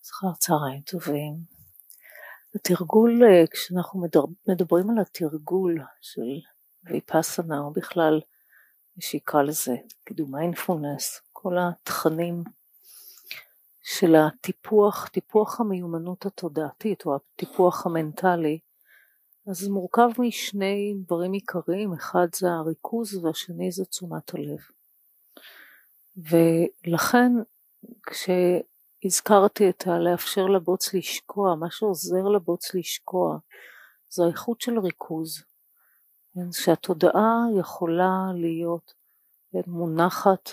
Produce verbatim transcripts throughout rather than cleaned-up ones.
אחר צהריים טובים. התרגול, כשאנחנו מדברים על התרגול של ויפאסנה, או בכלל, שיקרא לזה, כאילו מיינדפולנס, כל התכנים של הטיפוח, טיפוח המיומנות התודעתית, או הטיפוח המנטלי, אז מורכב משני דברים עיקריים, אחד זה הריכוז והשני זה תשומת הלב. ולכן, כש... הזכרתי את לאפשר לבוץ לשקוע, מה שעוזר לבוץ לשקוע, זו האיכות של ריכוז, שהתודעה יכולה להיות מונחת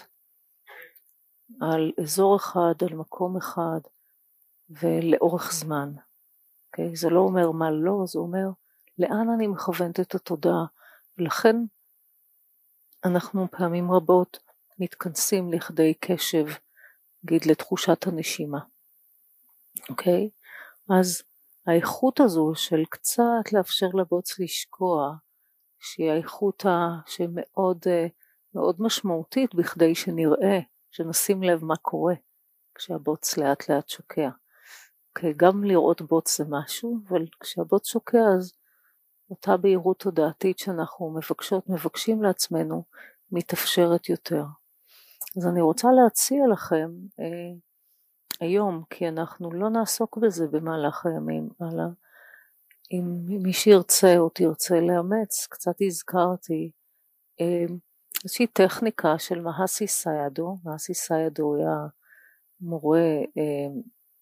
על אזור אחד, על מקום אחד, ולאורך זמן. Okay? זה לא אומר מה לא, זה אומר לאן אני מכוונת את התודעה, ולכן אנחנו פעמים רבות מתכנסים לכדי קשב, נגיד לתחושת הנשימה, אוקיי? אז האיכות הזו של קצת לאפשר לבוץ לשקוע, שהיא האיכות שמאוד מאוד משמעותית בכדי שנראה, שנשים לב מה קורה כשהבוץ לאט לאט שוקע. אוקיי, גם לראות בוץ זה משהו, אבל כשהבוץ שוקע אז אותה בהירות תודעתית שאנחנו מבקשות, מבקשים לעצמנו, מתאפשרת יותר. אז אני רוצה להציע לכם אה, היום, כי אנחנו לא נעסוק בזה במהלך הימים, אלא אם מי שירצה או תרצה לאמץ, קצת הזכרתי, אה, איזושהי טכניקה של מהסי סיידו, מהסי סיידו היה מורה אה,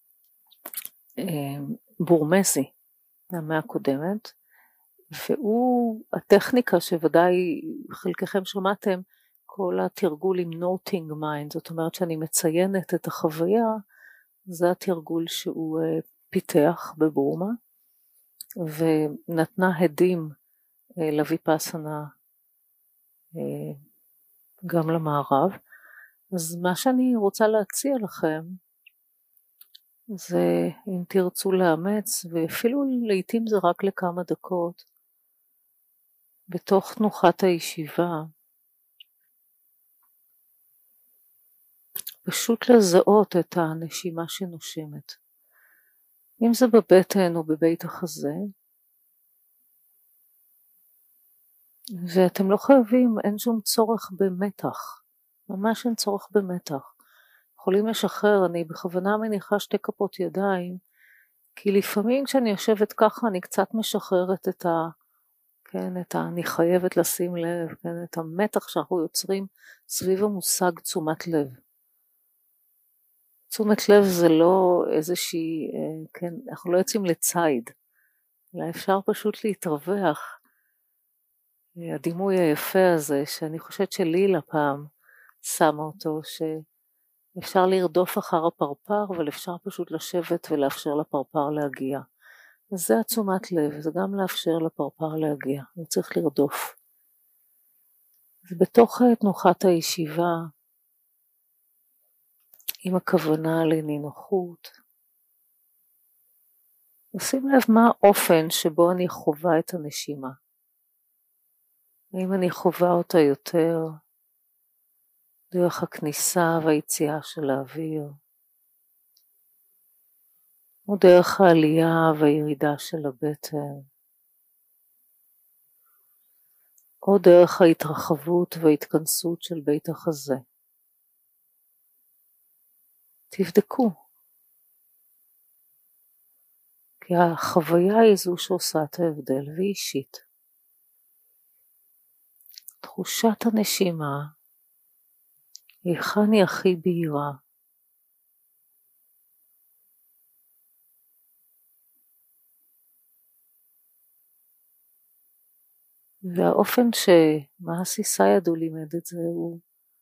אה, בורמזי מהמאה הקודמת, והוא הטכניקה שוודאי חלקכם שמעתם, כל התרגול עם noting mind, זאת אומרת שאני מציינת את החוויה, זה התרגול שהוא פיתח בבורמה, ונתנה הדים לויפאסנה גם למערב. אז מה שאני רוצה להציע לכם, זה אם תרצו לאמץ, ואפילו לעתים זה רק לכמה דקות, בתוך תנוחת הישיבה, פשוט לזהות את הנשימה שנושמת. אם זה בבטן או בבית החזה, ואתם לא חייבים, אין שום צורך במתח, ממש אין צורך במתח. יכולים לשחרר, אני בכוונה מניחה שתי כפות ידיים, כי לפעמים כשאני יושבת ככה אני קצת משחררת את ה... כן, את ה... אני חייבת לשים לב, כן, את המתח שאנחנו יוצרים סביב המושג תשומת לב. תשומת לב זה לא איזושהי, כן, אנחנו לא יוצאים לצייד, אלא אפשר פשוט להתרווח. הדימוי היפה הזה, שאני חושבת שלילה פעם שמה אותו, שאפשר לרדוף אחר הפרפר, אבל אפשר פשוט לשבת ולאפשר לפרפר להגיע. אז זה התשומת לב, זה גם לאפשר לפרפר להגיע, הוא צריך לרדוף. ובתוך תנוחת הישיבה, עם הכוונה לנינוחות, נשים לב מה האופן שבו אני חווה את הנשימה. האם אני חווה אותה יותר דרך הכניסה והיציאה של האוויר, או דרך העלייה והירידה של הבטן, או דרך ההתרחבות וההתכנסות של בית החזה. תבדקו. כי החוויה היא זו שעושה את ההבדל, והיא אישית. תחושת הנשימה, היכן היא הכי בהירה. והאופן שמהסי סיידו לימד את זה, הוא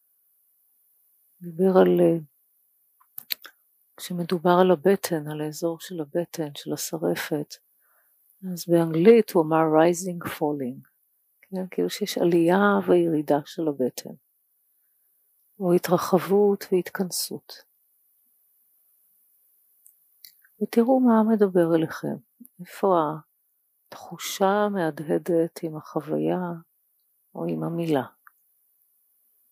דיבר על... כשמדובר על הבטן, על האזור של הבטן, של השרפת, אז באנגלית הוא אמר rising falling, כן? כאילו שיש עלייה וירידה של הבטן, או התרחבות והתכנסות. ותראו מה מדבר אליכם, איפה התחושה מהדהדת עם החוויה או עם המילה.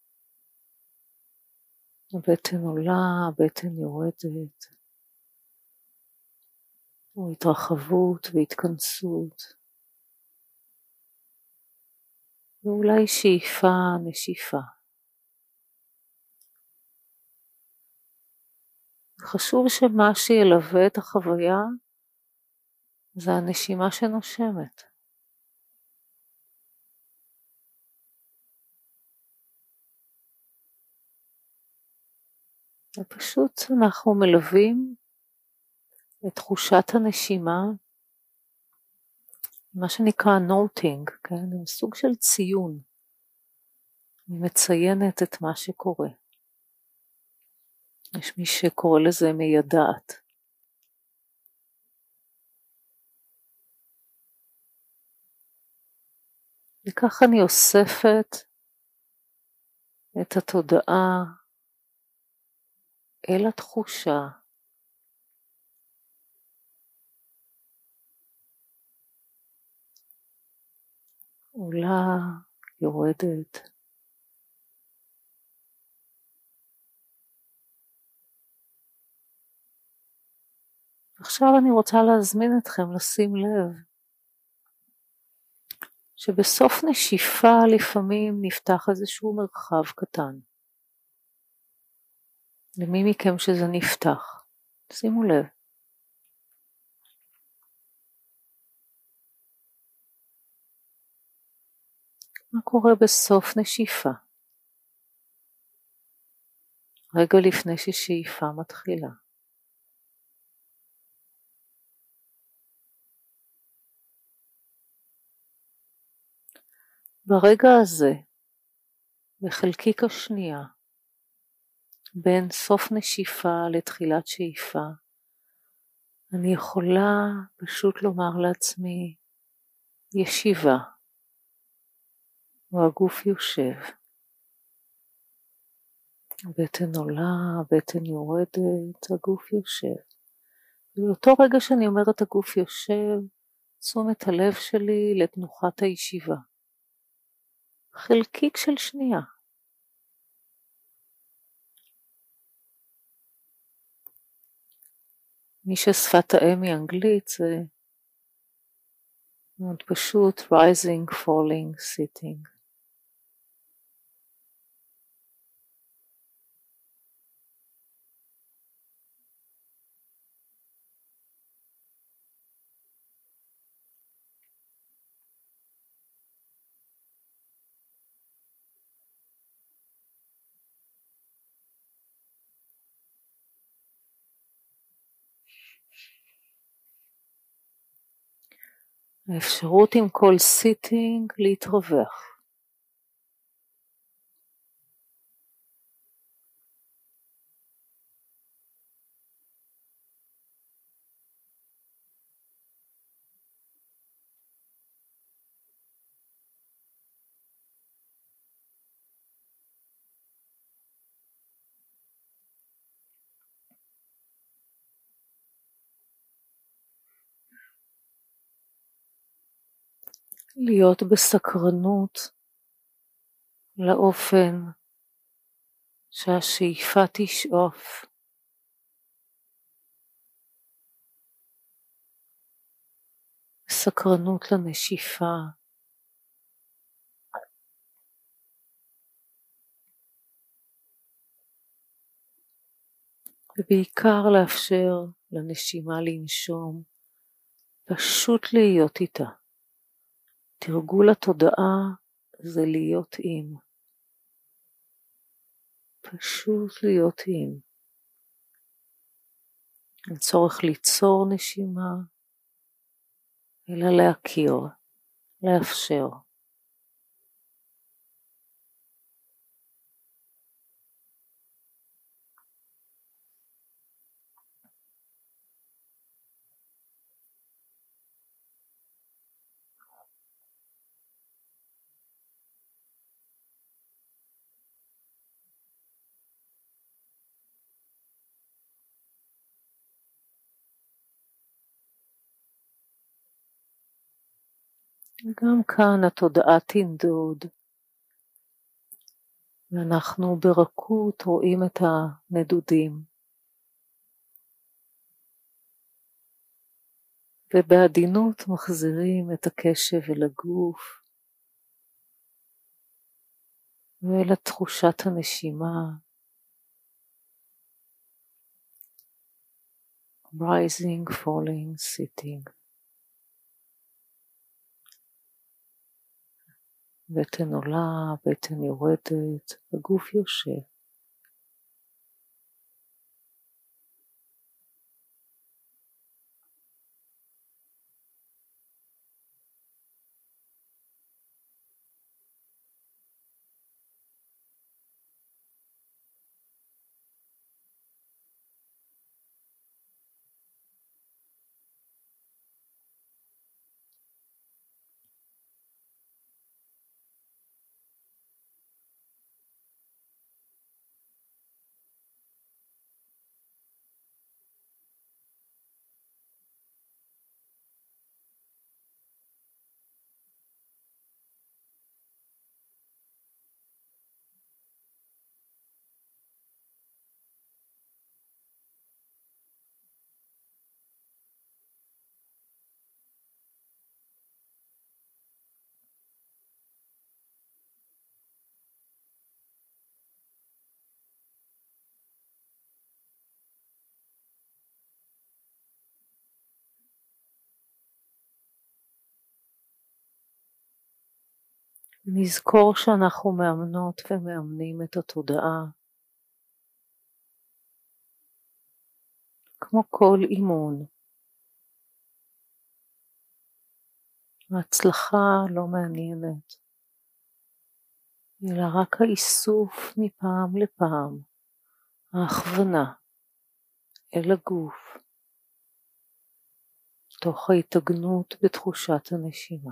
הבטן עולה, הבטן יורדת. או התרחבות והתכנסות, ואולי שאיפה, נשיפה. חשוב שמה שילווה את החוויה זה הנשימה שנושמת. ופשוט אנחנו מלווים את תחושת הנשימה, מה שנקרא נוטינג, כן? עם סוג של ציון. אני מציינת את מה שקורה. יש מי שקורא לזה מיידעת. וכך אני אוספת את התודעה אל התחושה, עולה, יורדת. עכשיו אני רוצה להזמין אתכם לשים לב שבסוף נשיפה לפעמים נפתח איזשהו מרחב קטן. למי מכם שזה נפתח? שימו לב. מה קורה בסוף נשיפה? רגע לפני ששאיפה מתחילה. ברגע הזה, בחלקיק השנייה, בין סוף נשיפה לתחילת שאיפה, אני יכולה פשוט לומר לעצמי, ישיבה, והגוף יושב. הבטן עולה, הבטן יורדת, הגוף יושב. ובאותו רגע שאני אומרת הגוף יושב, תשומת הלב שלי לתנוחת הישיבה. חלקיק של שנייה. מי ששפת האם היא אנגלית זה מאוד פשוט, rising, falling, sitting. האפשרות עם כל סיטינג להתרווח. להיות בסקרנות לאופן שהשאיפה תשאוף. סקרנות לנשיפה. ובעיקר לאפשר לנשימה לנשום, פשוט להיות איתה. תרגול התודעה זה להיות עם. פשוט להיות עם. אין צורך ליצור נשימה, אלא להכיר, לאפשר. גם כאן התודעה תנדוד, ואנחנו ברכות רואים את הנדודים. ובעדינות מחזירים את הקשב אל הגוף ואל תחושת הנשימה. rising, falling, sitting. בטן עולה, בטן יורדת, הגוף יושב. נזכור שאנחנו מאמנות ומאמנים את התודעה. כמו כל אימון. ההצלחה לא מעניינת, אלא רק האיסוף מפעם לפעם, ההכוונה אל הגוף, תוך ההתאגנות בתחושת הנשימה.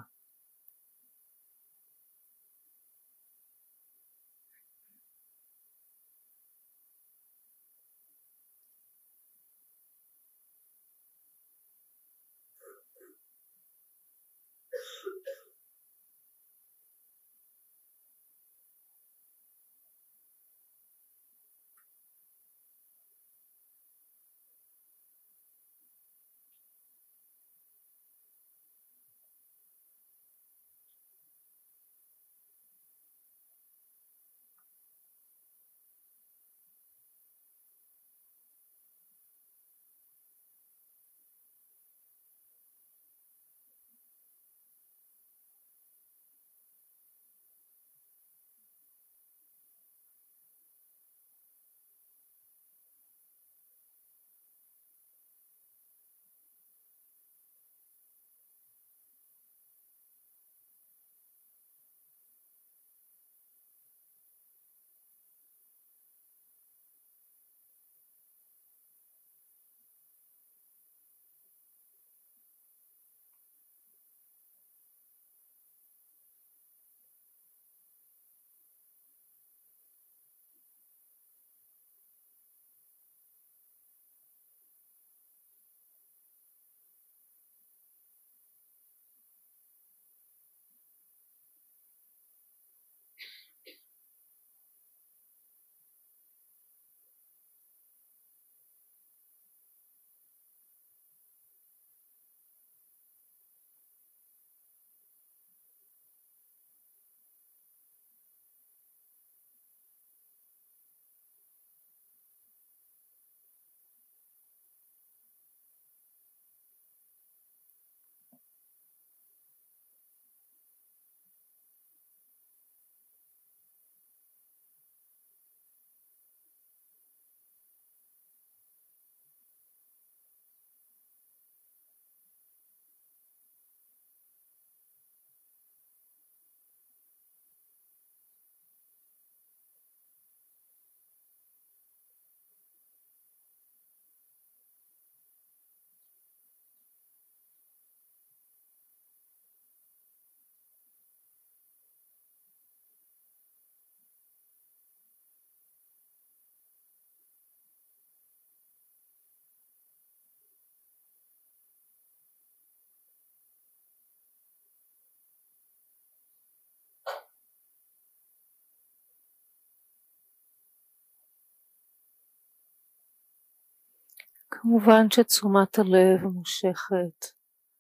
כמובן שתשומת הלב מושכת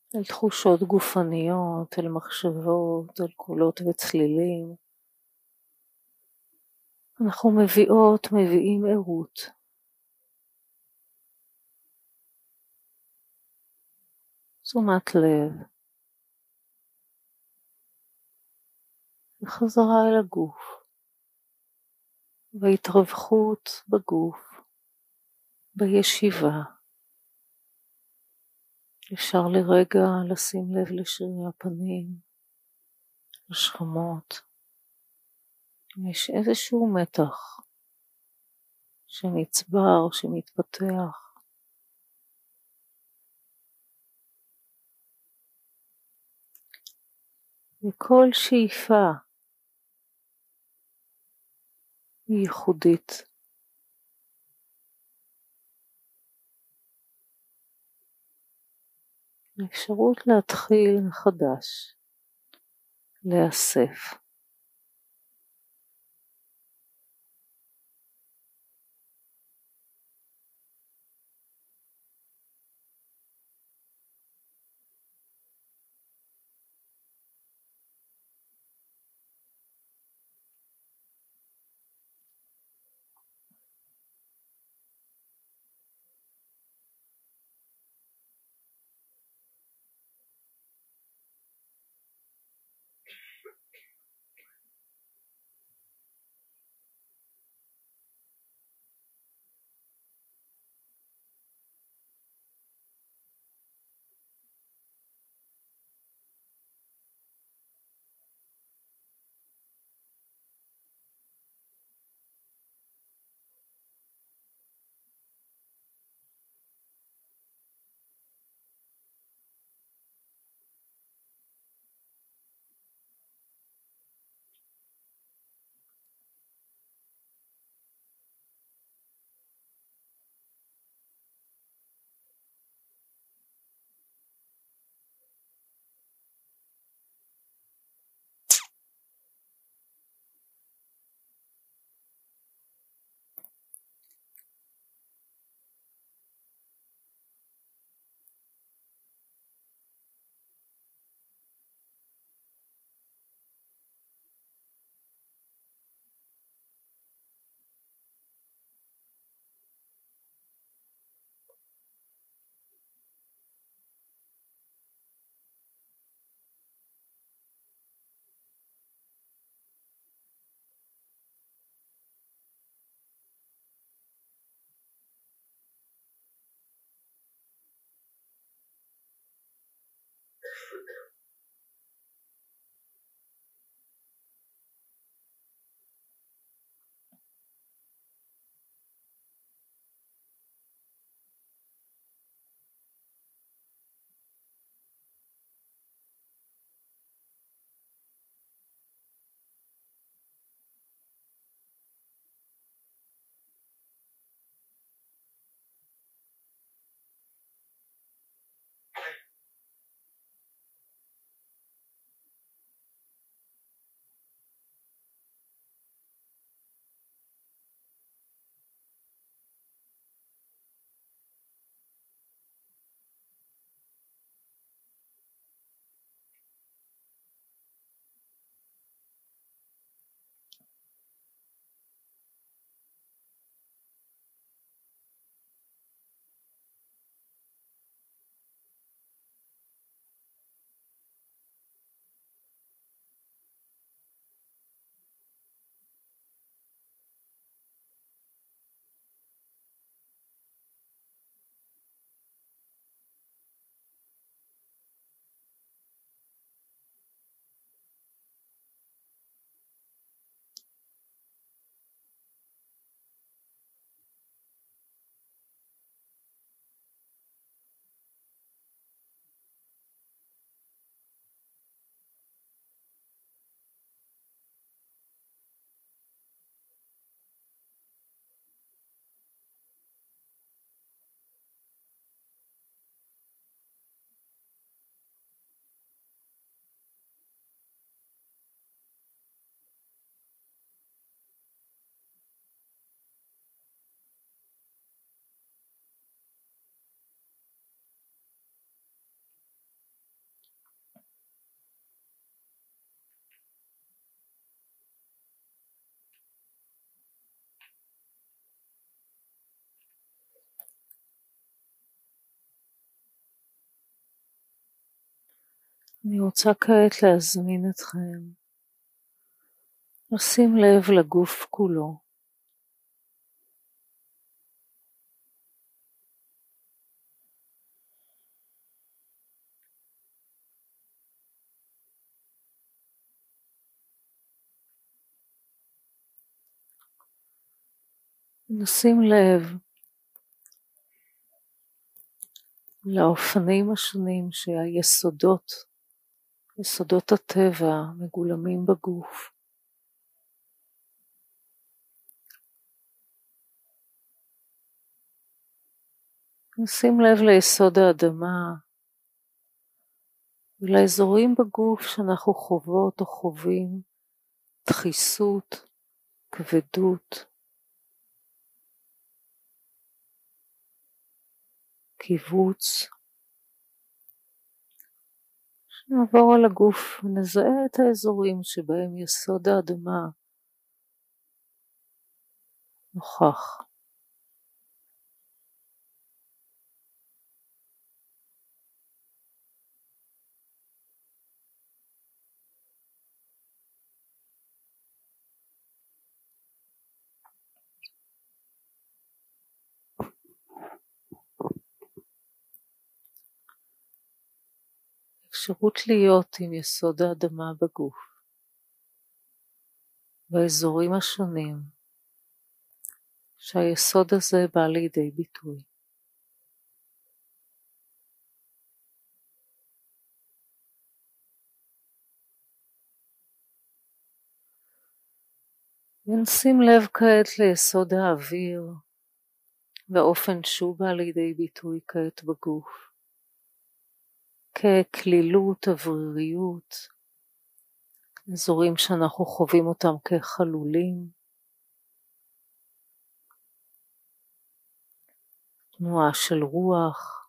על תחושות גופניות, על מחשבות, על קולות וצלילים. אנחנו מביאות, מביאים ערות. תשומת לב. וחזרה אל הגוף. והתרווחות בגוף. בישיבה. אפשר לרגע לשים לב לשרירי הפנים, לשכמות. יש איזשהו מתח שנצבר, שמתפתח. וכל שאיפה היא ייחודית. האפשרות להתחיל מחדש, להיאסף. אני רוצה כעת להזמין אתכם לשים לב לגוף כולו. נשים לב לאופנים השונים שהיסודות, יסודות הטבע מגולמים בגוף. נשים לב ליסוד האדמה ולאזורים בגוף שאנחנו חוות או חווים דחיסות, כבדות, קיבוץ. נעבור על הגוף ונזהה את האזורים שבהם יסוד האדמה נוכח. אפשרות להיות עם יסוד האדמה בגוף, באזורים השונים שהיסוד הזה בא לידי ביטוי. ונשים לב כעת ליסוד האוויר באופן שהוא בא לידי ביטוי כעת בגוף, ככלילות, אווריריות, אזורים שאנחנו חווים אותם כחלולים, תנועה של רוח,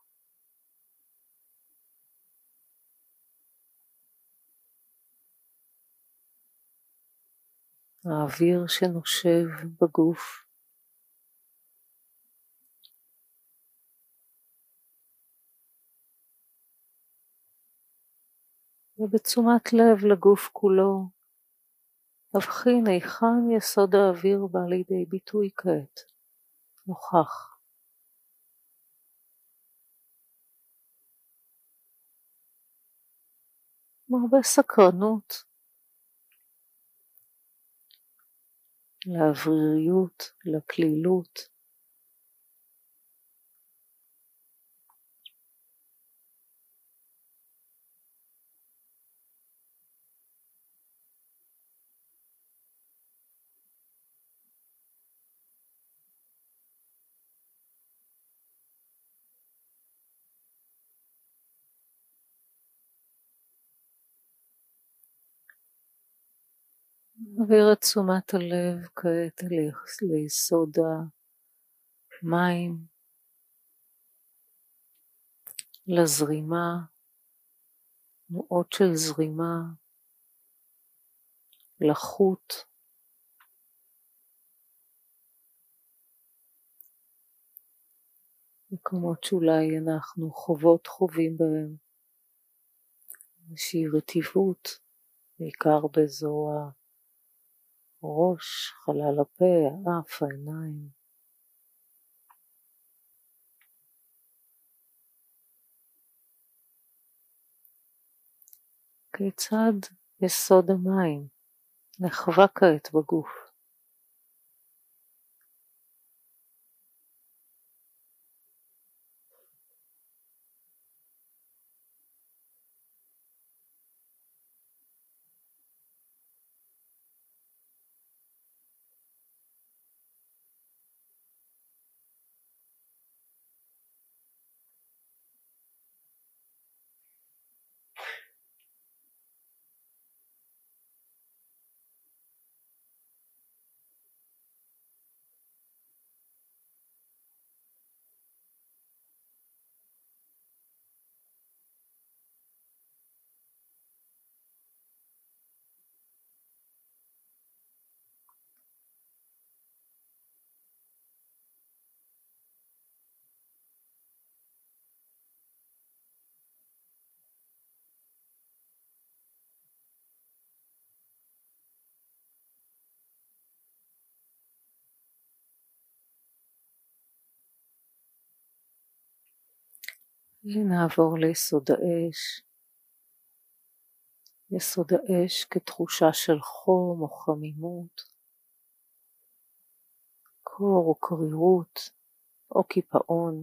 האוויר שנושב בגוף. ובתשומת לב לגוף כולו, להבחין היכן יסוד האוויר בא לידי ביטוי כעת, נוכח. עם הרבה סקרנות לאווריריות, לכלילות. נעביר את תשומת הלב כעת ליסוד המים, לזרימה, תנועות של זרימה, לחוט, מקומות שאולי אנחנו חוות חווים בהם איזושהי רטיבות, בעיקר באזור הראש, חלל הפה, האף, העיניים. כיצד יסוד המים נחווה כעת בגוף? ונעבור ליסוד האש. יסוד האש כתחושה של חום או חמימות, קור או קרירות או קיפאון.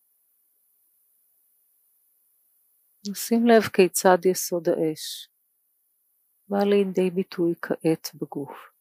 נשים לב כיצד יסוד האש בא לידי ביטוי כעת בגוף.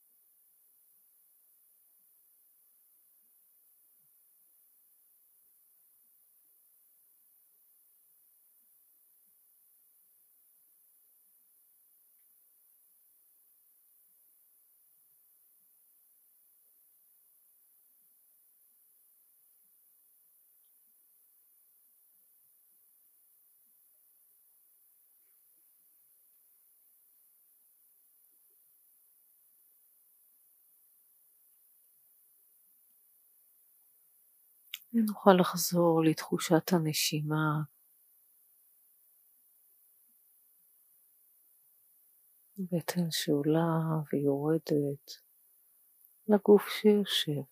ונוכל לחזור לתחושת הנשימה, בטן שעולה ויורדת, לגוף שיושב.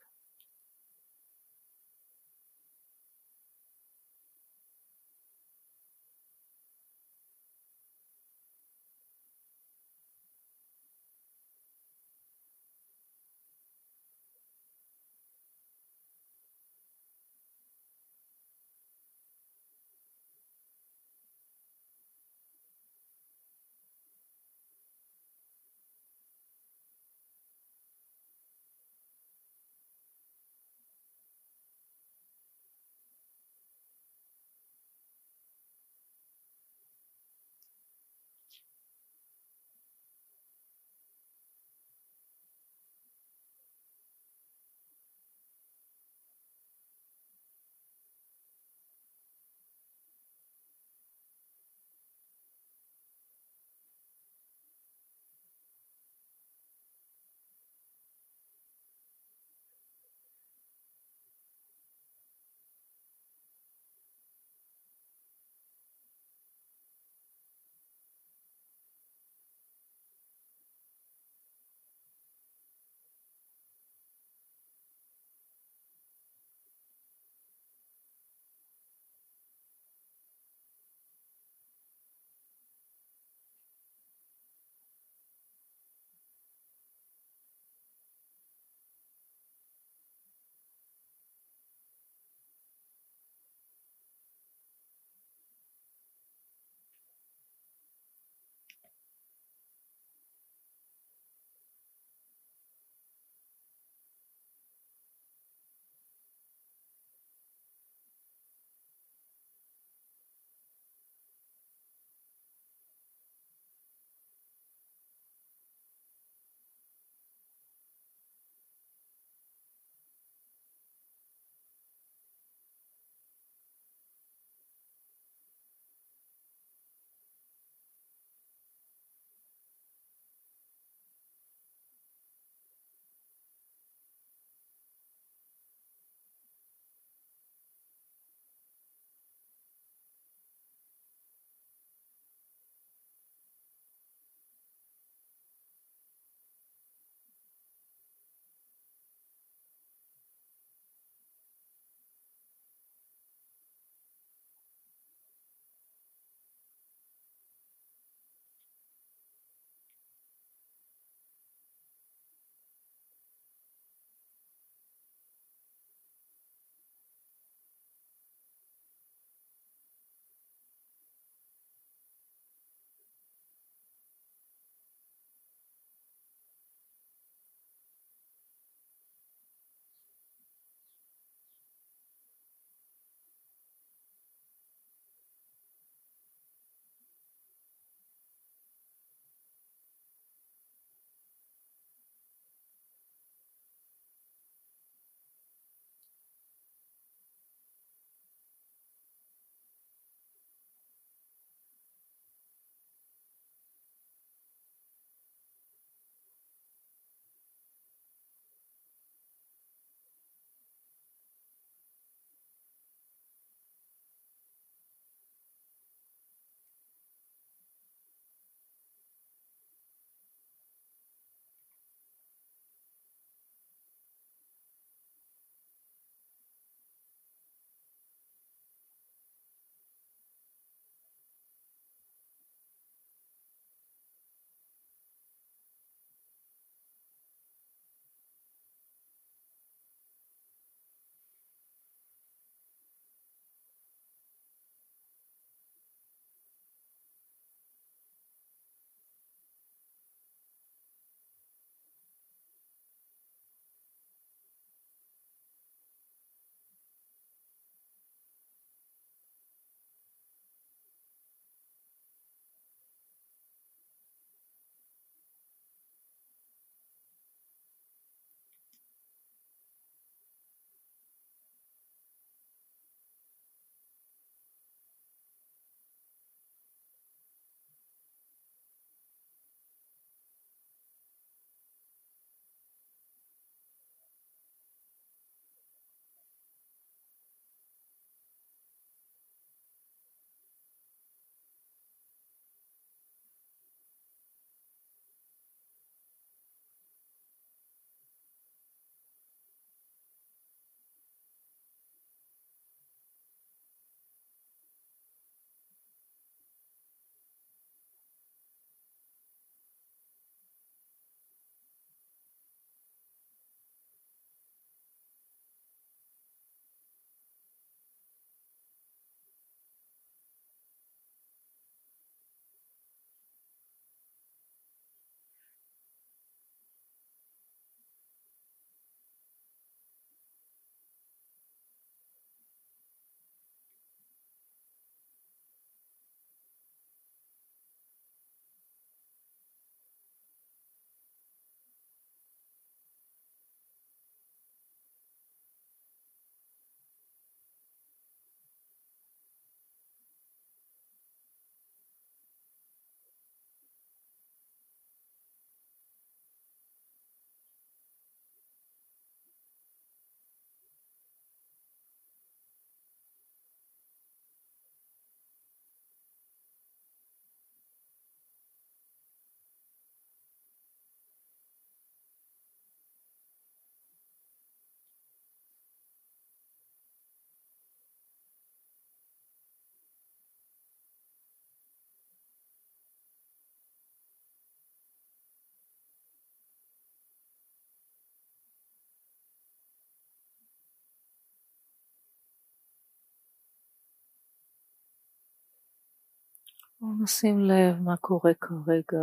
נשים לב מה קורה כרגע,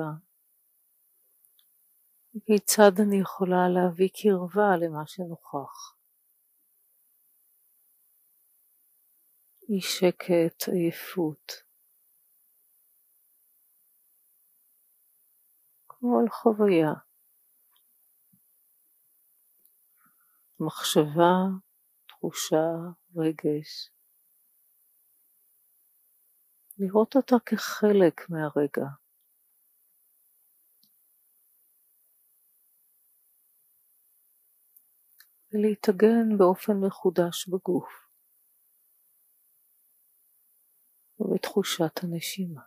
וכיצד אני יכולה להביא קרבה למה שנוכח. אי שקט, עייפות. כל חוויה. מחשבה, תחושה, רגש. לראות אותה כחלק מהרגע. ולהתאגן באופן מחודש בגוף. ובתחושת הנשימה.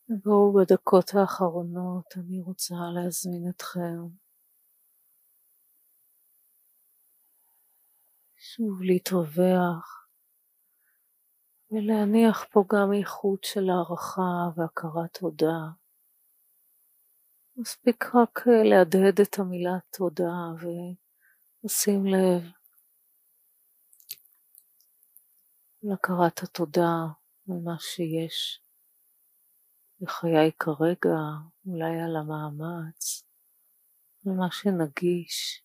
בואו בדקות האחרונות אני רוצה להזמין אתכם שוב להתרווח ולהניח פה גם איכות של הערכה והכרת תודה. מספיק רק להדהד את המילה תודה ולשים לב להכרת התודה על מה שיש בחיי כרגע, אולי על המאמץ, על מה שנגיש.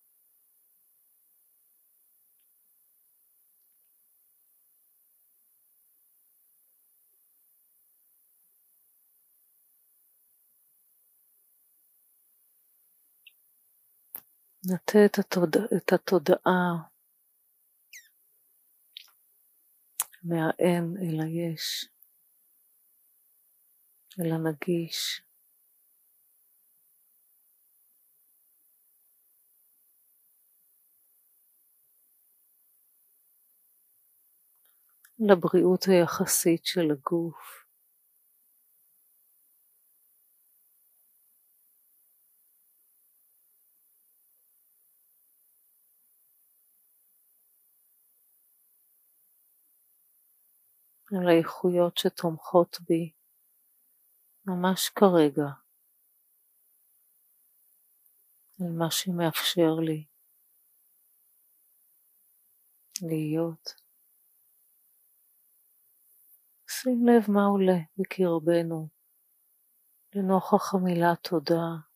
נטה את, התוד... את התודעה מהאין אל היש, אל הנגיש. לבריאות היחסית של הגוף. על האיכויות שתומכות בי ממש כרגע, על מה שמאפשר לי להיות. שים לב מה עולה בקרבנו לנוכח המילה תודה.